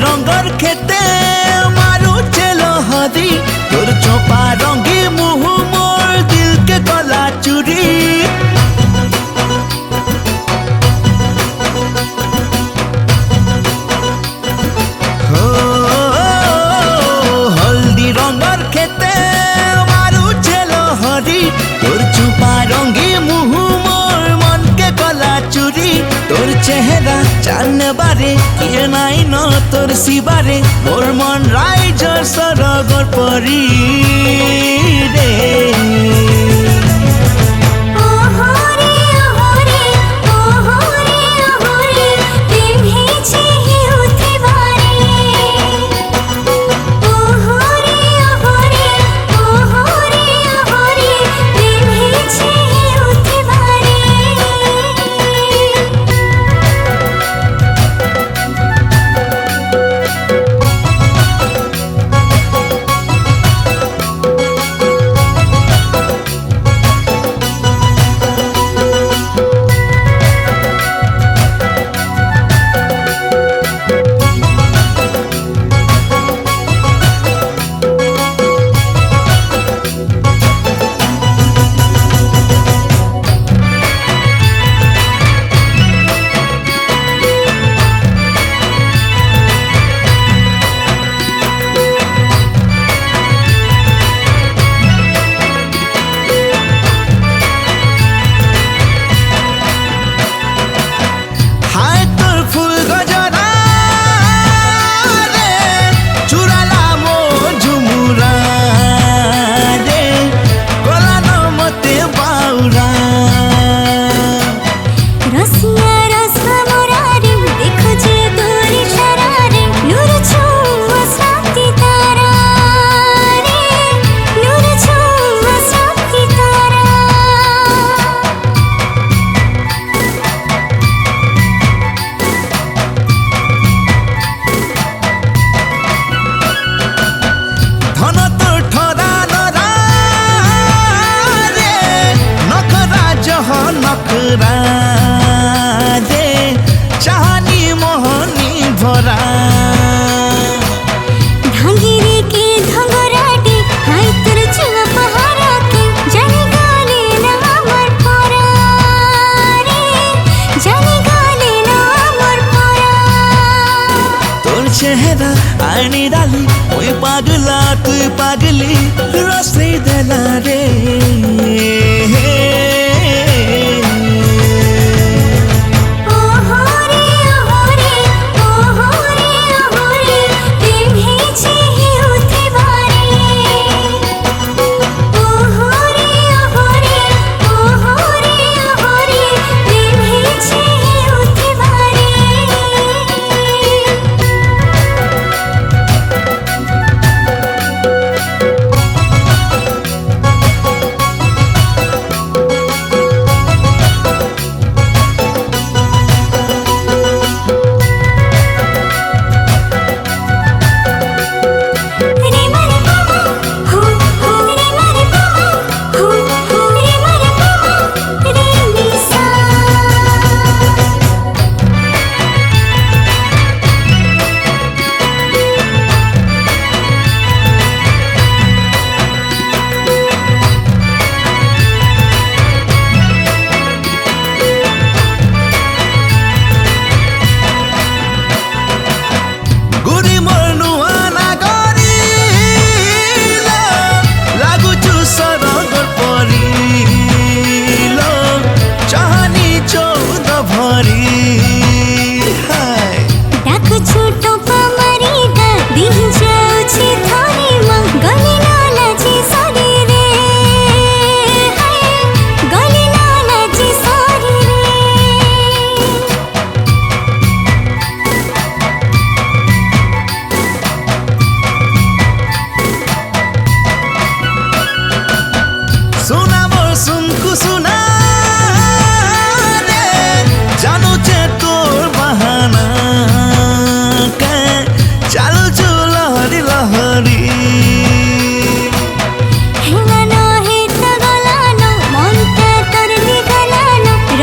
रंगर खेते मारू चलो हदी तोर चोपा रंगी मुँह मोर दिल के गला चुरी हो हल्दी रंगर खेते मारू चलो हदी तोर चोपा रंगी मुँह मोर मन के गला चुरी तोर चेहरा जान बारे किए नाई न तोर सिबारे मोर मन राइजर सरगर परी रे चाहनी मोहनी भरा धांगिरे के धंगराटे हाय तोर छुआ पहाड़ा के जाने गाले ना हमर परा रे जाने गाले ना हमर परा तोर चेहरा आईनी डाली ओए पागला तू पागली रसे देला रे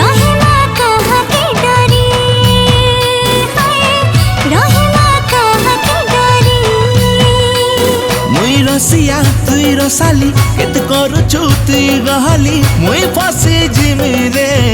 रहे मा कहा रसाली केत करुछु तुई गहली मुई फसी जिमी रे